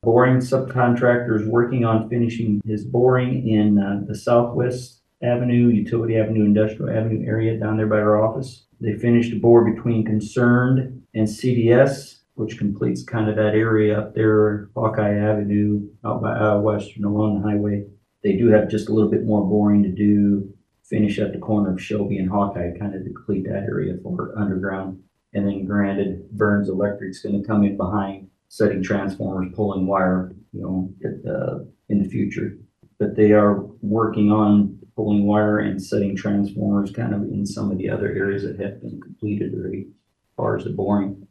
Boring subcontractor is working on finishing his boring in the Southwest Avenue, Utility Avenue, Industrial Avenue area down there by our office. They finished a bore between Concerned and CDS, which completes kind of that area up there, Hawkeye Avenue, out by Western along the highway. They do have just a little bit more boring to do, finish at the corner of Shelby and Hawkeye, kind of to complete that area for underground. And then granted, Burns Electric's going to come in behind, setting transformers, pulling wire, in the future. But they are working on pulling wire and setting transformers kind of in some of the other areas that have been completed already, as far as the boring.